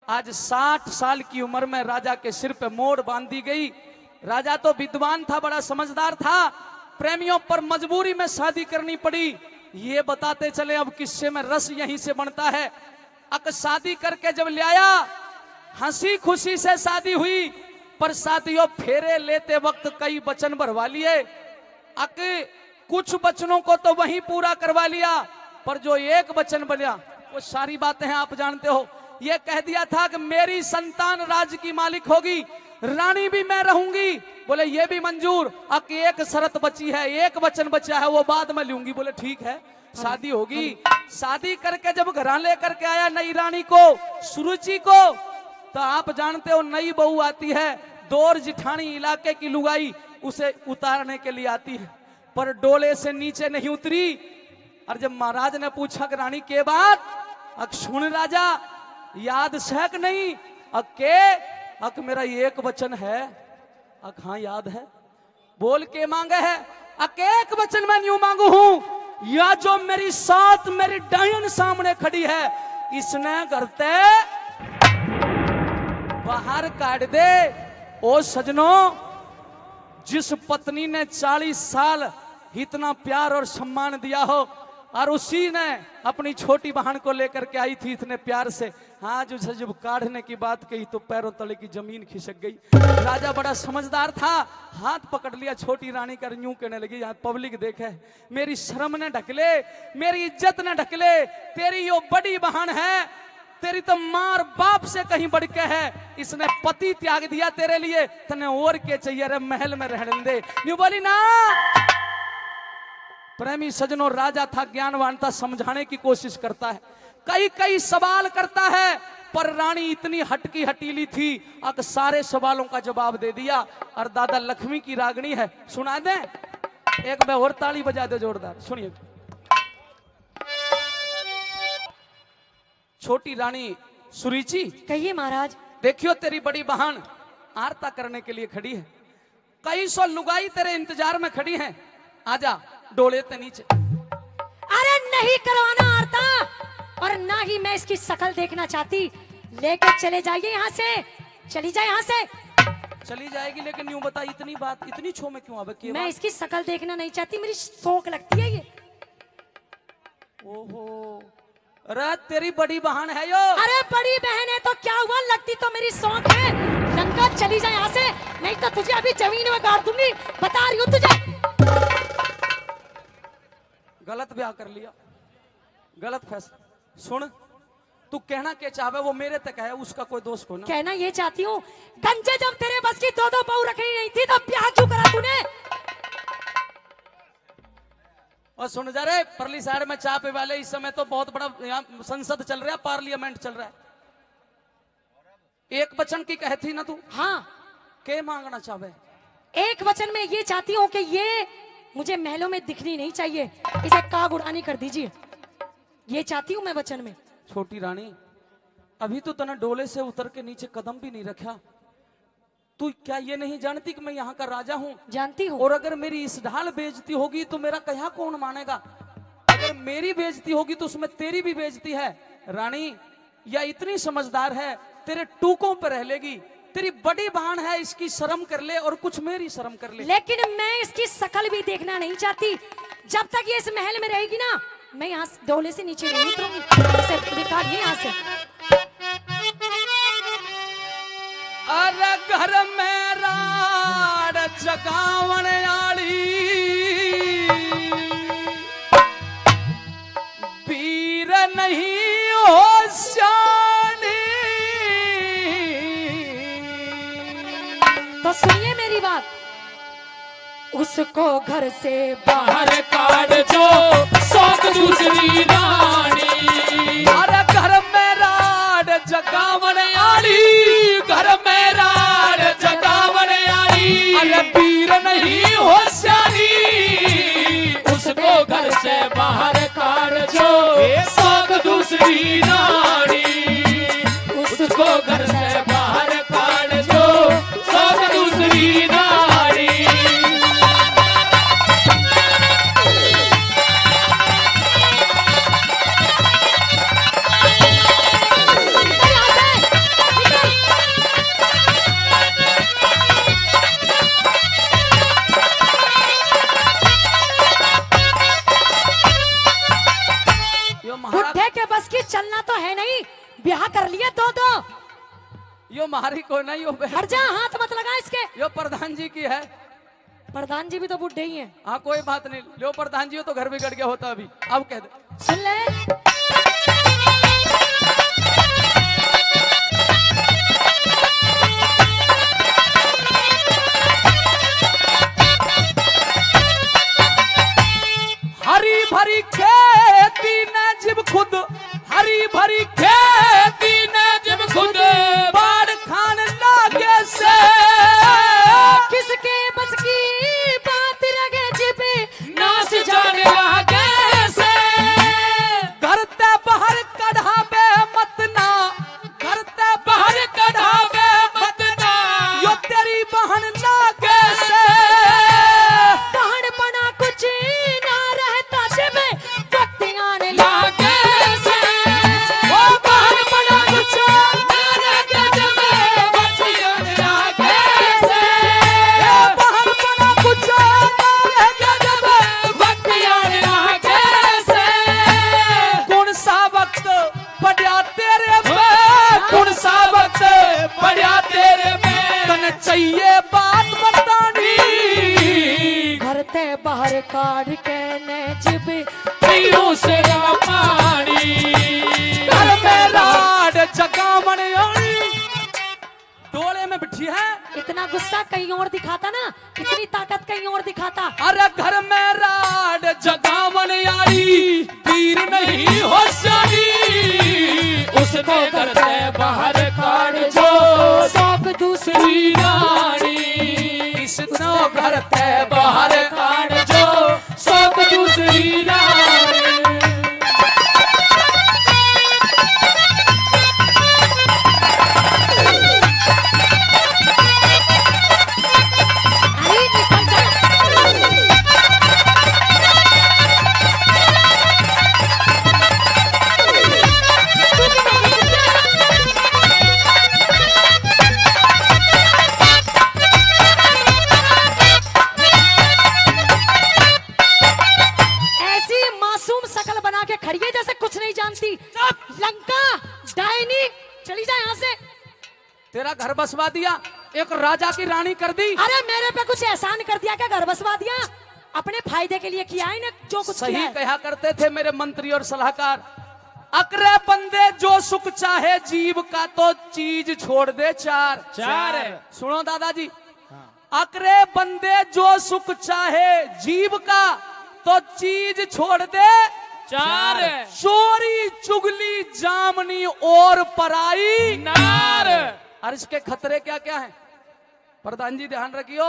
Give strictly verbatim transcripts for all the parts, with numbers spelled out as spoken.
आज साठ साल की उम्र में राजा के सिर पे मोड़ बांध दी गई। राजा तो विद्वान था, बड़ा समझदार था, प्रेमियों पर मजबूरी में शादी करनी पड़ी। ये बताते चले अब किस्से में रस यहीं से बनता है। अक शादी करके जब ले आया, हंसी खुशी से शादी हुई, पर साथियों फेरे लेते वक्त कई वचन भरवा लिए। अक कुछ वचनों को तो वहीं पूरा करवा लिया, पर जो एक वचन बना वो सारी बातें हैं आप जानते हो। ये कह दिया था कि मेरी संतान राज्य की मालिक होगी, रानी भी मैं रहूंगी। बोले ये भी मंजूर। अब एक शर्त बची है, एक वचन बचा है, वो बाद में लूंगी। बोले ठीक है, शादी होगी। शादी करके जब घर लेकर के आया नई रानी को, सुरुचि को, तो आप जानते हो नई बहू आती है, दौर जिठानी इलाके की लुगाई उसे उतारने के लिए आती है, पर डोले से नीचे नहीं उतरी। और जब महाराज ने पूछा कि रानी के बात, अक सुन राजा, याद सहक नहीं, अक के अक मेरा एक वचन है। अक हाँ याद है। बोल के मांगे है। अक एक वचन मैं न्यू मांगू हूं, या जो मेरी साथ मेरी डायन सामने खड़ी है, इसने करते बाहर काट दे। ओ सजनों, जिस पत्नी ने चालीस साल इतना प्यार और सम्मान दिया हो, और उसी ने अपनी छोटी बहन को लेकर के आई थी इतने प्यार से, आज उसे जब काढ़ने की बात कही तो पैरों तले की जमीन खिसक गई। राजा बड़ा समझदार था, हाथ पकड़ लिया छोटी रानी का, यूं कहने लगी यहाँ पब्लिक देखे, मेरी शर्म ने ढकले, मेरी इज्जत ने ढकले, तेरी यो बड़ी बहन है, तेरी तो मार बाप से कहीं बढ़ के है, इसने पति त्याग दिया तेरे लिए, तने और के चाहिए रे, महल में रहने दे। यूं बोली ना। प्रेमी सजनों, राजा था, ज्ञानवान था, समझाने की कोशिश करता है, कई कई सवाल करता है, पर रानी इतनी हटकी हटीली थी, अब सारे सवालों का जवाब दे दिया। और दादा लक्ष्मी की रागनी है, सुना दे एक बार और ताली बजा दे जोरदार, सुनिए। छोटी रानी सुरुचि, कहिए महाराज। देखियो तेरी बड़ी बहन आरता करने के लिए खड़ी है, कई सौ लुगाई तेरे इंतजार में खड़ी हैं, आजा डोले ते नीचे। अरे नहीं करवाना आरता, और ना ही मैं इसकी शकल देखना चाहती, लेकर चले जाइए यहाँ से, चली जाए यहाँ से। चली जाएगी, लेकिन यूं बता, इतनी बात इतनी छो में क्यों आवे? मैं इसकी शकल देखना नहीं चाहती, मेरी शौक लगती है ये। ओहो, अरे तेरी बड़ी बहन है यो। अरे बड़ी बहन है तो क्या हुआ, लगती तो मेरी शौक है। लंका चली जाए यहाँ से, नहीं तो तुझे अभी जमीन में गाड़ दूंगी, बता रही हूँ तुझे। गलत ब्याह कर लिया, गलत फैसला। सुन, तू कहना क्या चाहे वो मेरे तक है, उसका कोई दोष को ना। कहना ये चाहती हूँ, गंजे जब तेरे बस की दो दो बहू रखी नहीं थी तो ब्याह क्यों करा तूने? और सुन जा रे, परली साइड में चापे वाले, इस समय तो बहुत बड़ा यहाँ संसद चल रहा है, पार्लियामेंट चल रहा है। एक वचन की कहती ना तू? हाँ। के मांगना चाहे? एक वचन में ये चाहती हूँ कि ये मुझे महलों में दिखनी नहीं चाहिए, इसे काग उड़ानी कर दीजिए, ये चाहती हूँ मैं वचन में। छोटी रानी, अभी तो तने डोले से उतर के नीचे कदम भी नहीं रखा, तू क्या ये नहीं जानती कि मैं यहाँ का राजा हूँ? जानती हूँ। और अगर मेरी इस ढाल बेइज्जती होगी तो मेरा कहा कौन मानेगा? अगर मेरी बेइज्जती होगी तो उसमें तेरी भी बेइज्जती है। रानी या इतनी समझदार है, तेरे टूकों पर रह लेगी, तेरी बड़ी बहन है, इसकी शर्म कर ले और कुछ मेरी शर्म कर ले। लेकिन मैं इसकी शकल भी देखना नहीं चाहती, जब तक ये इस महल में रहेगी ना, मैं यहाँ डोले से नीचे नहीं उतरूंगी। इसे निकालिए यहाँ से। अरे घर में राड जगावन आली, वीर नहीं हो श्यानी। तो सुनिए मेरी बात, उसको घर से बाहर काट जो शौक दूसरी रानी। अरे घर में राड जगावन आली, घर में राड जगावन आली। अरे वीर नहीं हो श्यानी, उसको घर से बाहर काट जो शौक दूसरी रानी। उसको घर से बाहर काट जो शौक दूसरी रानी। कर लिए दो दो। यो मारी को नहीं यो बे- हट जा, हाथ मत लगा इसके। यो प्रधान जी की है। प्रधान जी भी तो बूढ़े ही हैं। हाँ कोई बात नहीं, लो प्रधान जी हो तो घर बिगड़ गया होता अभी। अब कह दे सुन ले। हरी भरी खेती न जब खुद, हरी भरी खेती न जब खुद बाढ़ खान लागे से, किसके बस की बात रगे जिबे नाच जाने लागे से। घर ते बाहर कढ़ावे मत ना, घर ते बाहर कढ़ावे मत ना, यो तेरी बहन लागे से। कहन पना कुछ ना रहता जिबे वक्त आने लागे से ओ बहन बना कुछ लागे जबे बचियन लागे से। ए बहन बना कुछ लागे जबे बचियन लागे से। कौन सा वक्त पड़ा तेरे पे, कौन सा वक्त पड़ा तेरे में, तन चाहिए बात बतानी। घर ते बाहर काढ़ के ने जिबे पीऊ से पानी। घर में राड जगावन आनी, डोले में बिठी है। इतना गुस्सा कहीं और दिखाता ना, इतनी ताकत कहीं और दिखाता। अरे घर में राड जगावन आई, पीर नहीं होशियारी। उसको घर से बाहर काढ़ जो सौंप दूसरी रानी। इसनो घर ते बाहर काढ़ जो सब दूसरी रानी। अरे निकल जा। ऐसी मासूम शकल बना के खड़ी है जैसे कुछ नहीं जानती। लंका डायनी, चली जा यहाँ से। तेरा घर बसवा दिया, एक राजा की रानी कर दी। अरे मेरे पे कुछ एहसान कर दिया क्या? घर बसवा दिया? अपने फायदे के लिए किया है ना जो कुछ किया सही है। कहा करते थे मेरे मंत्री और सलाहकार, अकरे बंदे जो सुख चाहे जीव का तो चीज छोड़ दे चार। चार है। सुनो दादाजी, अकरे बंदे जो सुख चाहे जीव का तो चीज छोड़ दे चार है। चोरी चुगली जामनी और पराई नार। और इसके खतरे क्या क्या हैं प्रधान जी ध्यान रखियो।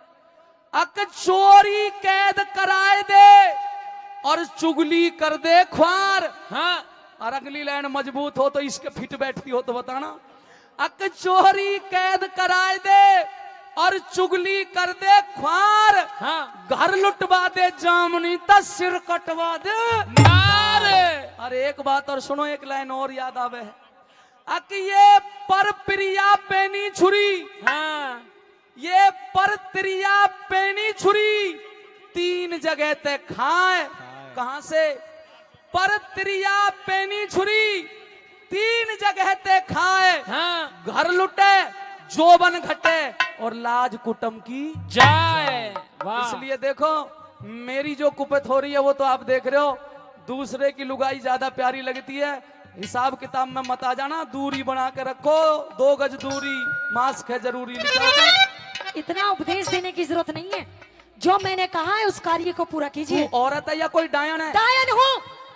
अक चोरी कैद कराए दे और चुगली कर दे ख्वार। हाँ और अगली लाइन मजबूत हो तो इसके फिट बैठती हो तो बताना। अक चोरी कैद कराए दे और चुगली कर दे ख्वार। हाँ। घर लुटवा दे जामनी तो सिर कटवा दे नार। अरे एक बात और सुनो, एक लाइन और याद आवे है। अक ये पर प्रिया पेनी छुरी, हाँ। ये पर त्रिया पेनी छुरी तीन जगह ते खाए। कहां से? पर त्रिया पेनी छुरी तीन जगह ते खाए। हाँ। घर लुटे जोबन घटे और लाज कुटम की जाए। वाह। इसलिए देखो मेरी जो कुपत हो रही है वो तो आप देख रहे हो, दूसरे की लुगाई ज्यादा प्यारी लगती है। हिसाब किताब में मत आ जाना, दूरी बना के रखो, दो गज दूरी मास्क है जरूरी लिखा होता। इतना उपदेश देने की जरूरत नहीं है, जो मैंने कहा है उस कार्य को पूरा कीजिए। तू औरत है या कोई डायन है? डायन हूँ।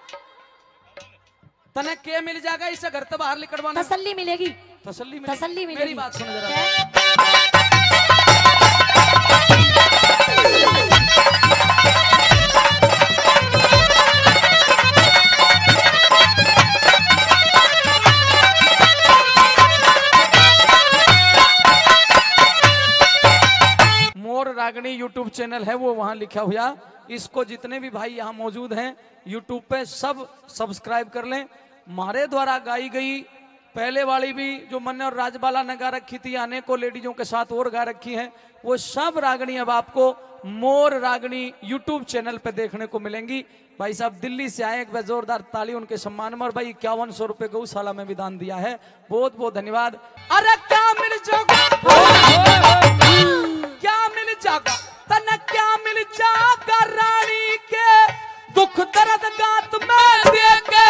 तने के मिल जाएगा इससे घर से बाहर निकलवाना? तसल्ली मिलेगी। तसल्ली मिलेगी। तसल्ली मिलेगी। मेरी बात सुन जरा। मोर रागनी यूट्यूब चैनल है वो वहां लिखा हुआ, इसको जितने भी भाई यहाँ मौजूद हैं यूट्यूब पे सब सब्सक्राइब कर लें। हमारे द्वारा गाई गई पहले वाली भी जो मैंने और राजबाला ने गा रखी थी, अनेकों लेडीजों के साथ और गा रखी हैं, वो सब रागनी अब आपको मोर रागनी यूट्यूब चैनल पे देखने को मिलेंगी। भाई साहब दिल्ली से आए, एक बार जोरदार ताली उनके सम्मान में। और भाई इक्यावन सौ रुपए गौशाला में भी दान दिया है, बहुत बहुत धन्यवाद। अरे क्या मिल जाएगा, क्या मिल जाएगा तने, क्या मिल जाएगा रानी के दुख दर्द गात में दे के,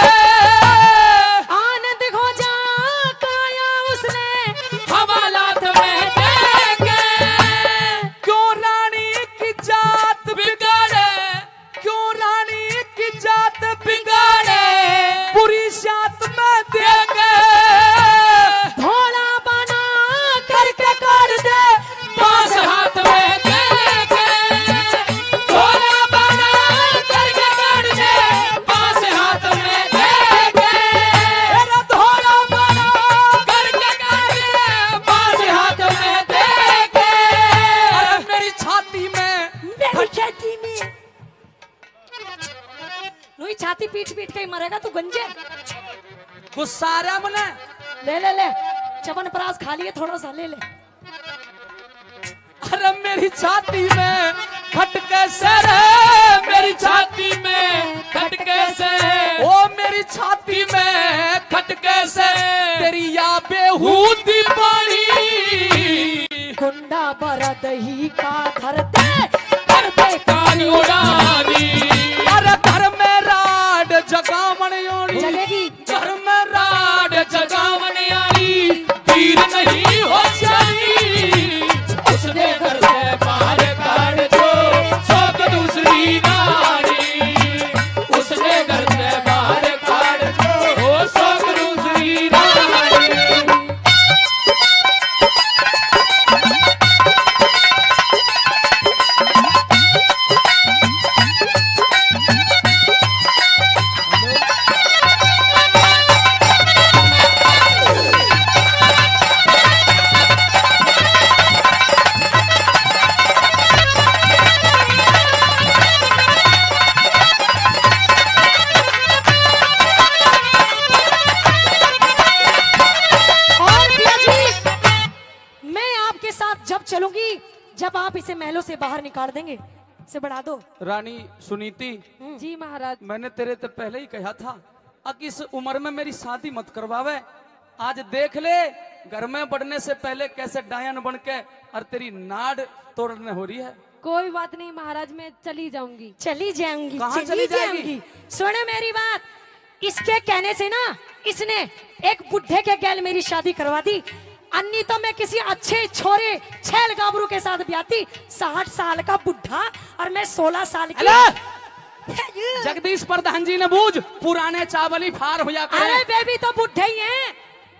आनंद हो जा काया उसने हवालात में दे के, क्यों रानी की जात बिगाड़े, क्यों रानी की जात बिगाड़े, बुरी जात में दे के, भोला बना करके कर दे पास हाथ में दे के, भोला बना करके कर दे पास हाथ में दे के, तेरा धोला बना करके कर दे पास हाथ में दे के। अरे मेरी छाती में, मेरी छाती में नूई छाती पीट पीट के ही मरेगा तू गंजे। गुस्सा आ रहा मुझे, ले ले ले चवनप्राश खा लिए थोड़ा सा, ले ले। अरे मेरी छाती में खटके से रे, मेरी छाती में खटके से, ओ मेरी छाती में खटके से तेरी या बेहूदी पड़ी, कुंडा भरा दही का धरते धरते कान उड़ानी, अरे घर में राड जगावण योनी, जलेगी घर में राड जगावन आई तीर नहीं हो जानी, उसने घर से बाहर काट दो शौक दूसरी रानी, उसने घर से बाहर काट दो शौक दूसरी रानी। और भैया जी मैं आपके साथ जब चलूंगी जब आप इसे महलों से बाहर निकाल देंगे, इसे बढ़ा दो। रानी सुनीति, जी महाराज। मैंने तेरे तो पहले ही कहा था अब इस उम्र में मेरी शादी मत करवावे। आज देख ले घर में बढ़ने से पहले कैसे डायन बन के और तेरी नाड़ तोड़ने हो रही है। कोई बात नहीं महाराज, मैं चली जाऊंगी। चली जाऊंगी, कहाँ चली जाएगी? सुने मेरी बात, इसके कहने से ना इसने एक बुढ़े के गैल मेरी शादी करवा दी, अन्नी तो मैं किसी अच्छे छोरे छैल गाबरू के साथ ब्याती। साठ साल का बुढ़ा और मैं सोलह साल की। अरे जगदीश प्रधान जी ने बूझ पुराने चावल ही फार हो जा करे। अरे बेबी तो बुढ़े ही हैं।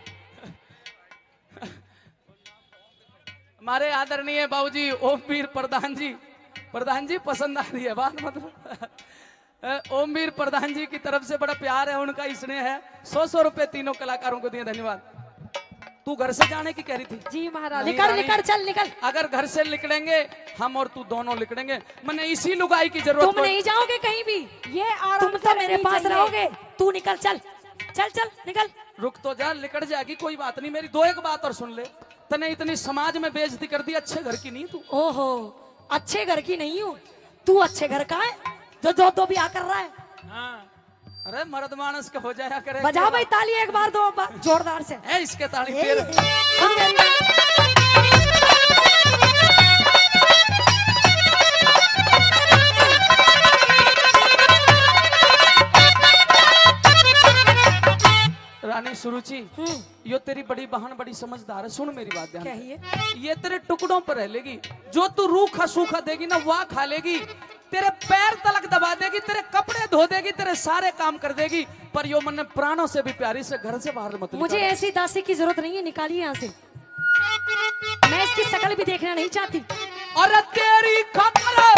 हमारे आदरणीय बाबूजी ओमवीर प्रधान जी, प्रधान जी पसंद आ रही है बात, मतलब ओमवीर प्रधान जी की तरफ से बड़ा प्यार है, उनका स्नेह है। सौ सौ रुपए तीनों कलाकारों को दिए, धन्यवाद। तू घर से जाने की कह रही थी? जी महाराज। नहीं, निकल रानी, निकल चल निकल। अगर घर से निकलेंगे हम और तू दोनों निकलेंगे, मैंने इसी लुगाई की जरूरत तुम पड़- नहीं जाओगे कहीं भी, ये आराम तुम से तो मेरे रहनी पास चाहिए। रहोगे। तू निकल चल चल चल निकल। रुक तो जा, निकल जाएगी कोई बात नहीं। मेरी दो एक बात और सुन ले, तने इतनी समाज में बेइज्जती कर दी, अच्छे घर की नहीं तू। ओहो, अच्छे घर की नहीं हूँ, तू अच्छे घर का है जो दो दो ब्याह कर रहा है। हाँ। अरे मर्द मानस के हो जाया करे। बजाओ भाई ताली एक बार दो बार जोरदार से। है इसके ताली ए, तेरे। सुन मेरी बात। रानी सुरुचि, यो तेरी बड़ी बहन बड़ी समझदार है, सुन मेरी बात ध्यान क्या से। है? ये तेरे टुकड़ों पर रह लेगी, जो तू रूखा सूखा देगी ना वह खा लेगी, तेरे पैर तलक दबा देगी, तेरे कपड़े धो देगी, तेरे सारे काम कर देगी, पर यो मन प्राणों से भी प्यारी से घर से बाहर मत मुझे निकाल। ऐसी दासी की जरूरत नहीं है, निकालिए यहाँ से। मैं इसकी शकल भी देखना नहीं चाहती। और तेरी खातर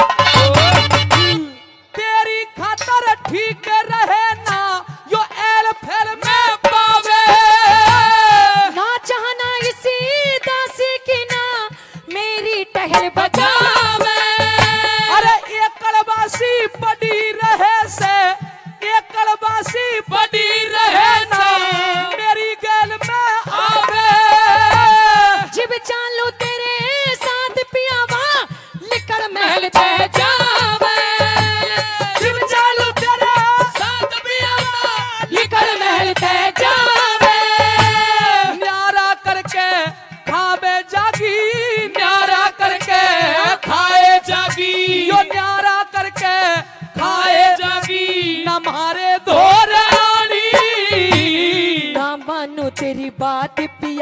तेरी खातर ठीक रहे ना यो एल फेल में पावे, ना चाहना इसी दासी की ना मेरी टहल बजावे। अरे एक कलबासी बड़ी रहे से, एक कलबासी बड़ी रहे ना मेरी गैल में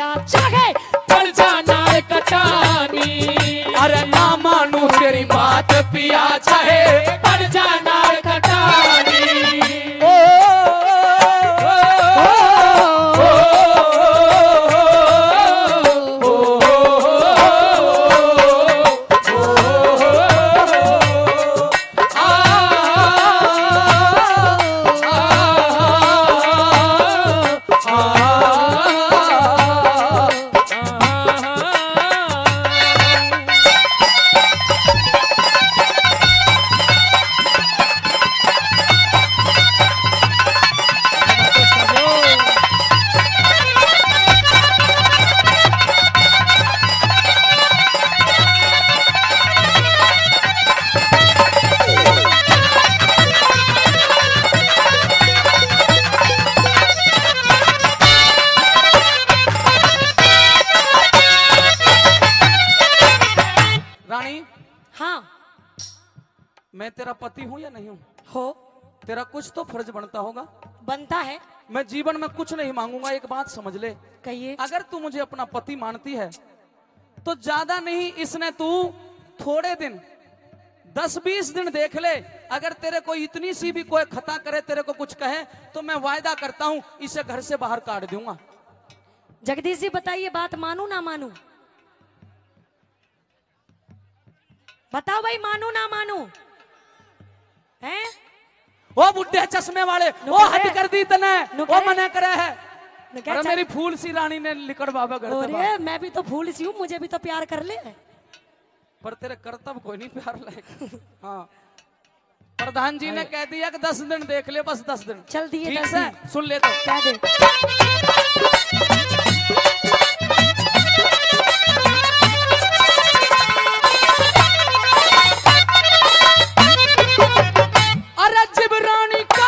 पिया चाहे पड़ जाना कटानी। अरे ना मानू तेरी बात पिया चाहे पड़ जाना कटानी। ओ, मैं तेरा पति हूं या नहीं हूं? हो। तेरा कुछ तो फर्ज बनता होगा। बनता है। मैं जीवन में कुछ नहीं मांगूंगा, एक बात समझ ले। कहिए। अगर तू मुझे अपना पति मानती है तो ज्यादा नहीं, इसने तू थोड़े दिन दस बीस दिन देख ले। अगर तेरे को इतनी सी भी कोई खता करे, तेरे को कुछ कहे, तो मैं वायदा करता हूं इसे घर से बाहर काट दूंगा। जगदीश जी बताइए, बात मानू ना मानू? बताओ भाई, मानू ना मानू? हैं? वो बुढ़े चश्मे वाले, वो हद कर दी तने, वो मना करे है। अरे मेरी फूल सी रानी ने लिकड़ बाबा घर। अरे मैं भी तो फूल सी हूँ, मुझे भी तो प्यार कर ले। पर तेरे कर्तव्य कोई नहीं प्यार लायक। हाँ, प्रधान जी ने कह दिया कि दस दिन देख ले, बस दस दिन। चल दिए ठीक दस है, दिन। सुन ले तो क्या दे? अरे जिबरानी का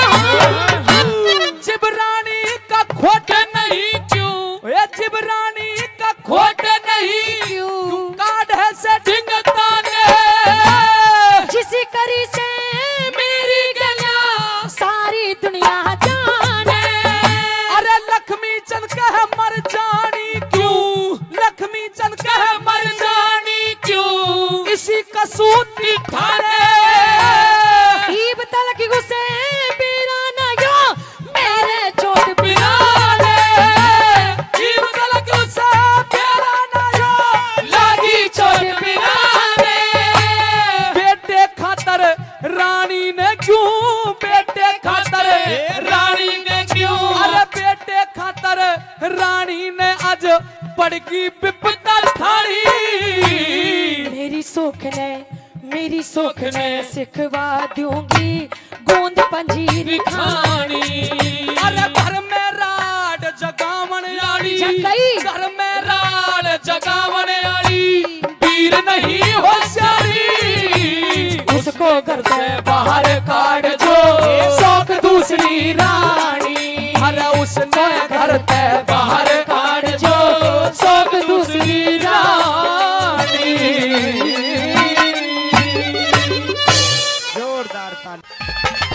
जिबरानी का खोट नहीं क्यों? ये जिबरानी का खोट नहीं क्यों? काट है से ढिंगता ने जिसी करी से मेरी गला सारी दुनिया जाने। अरे लक्ष्मी चंद कह मर जानी क्यों? लक्ष्मी चंद कह मर जानी क्यों? इसी कसूती ठाने ईब तलक गुस्से बिना ना यो मेरे चोट बिना ले। ईब तलक गुस्से बिना ना यो लागी चोट बिना ने। बेटे खातर रानी ने क्यों? बेटे खातर रानी ने क्यों? अरे बेटे खातर रानी ने आज पड़गी विपता ठानी। मेरी सुख ने मेरी सुख ने सिखवा दूंगी गोंद पंजीरी खानी। अरे घर में राड जगावन आली, जगई। घर में राड जगावन आली वीर नहीं होशियारी। उसको घर से बाहर काट जो शौक दूसरी रानी। अरे उसने घर से बाहर काट जो शौक दूसरी रानी। जोरदार ताली।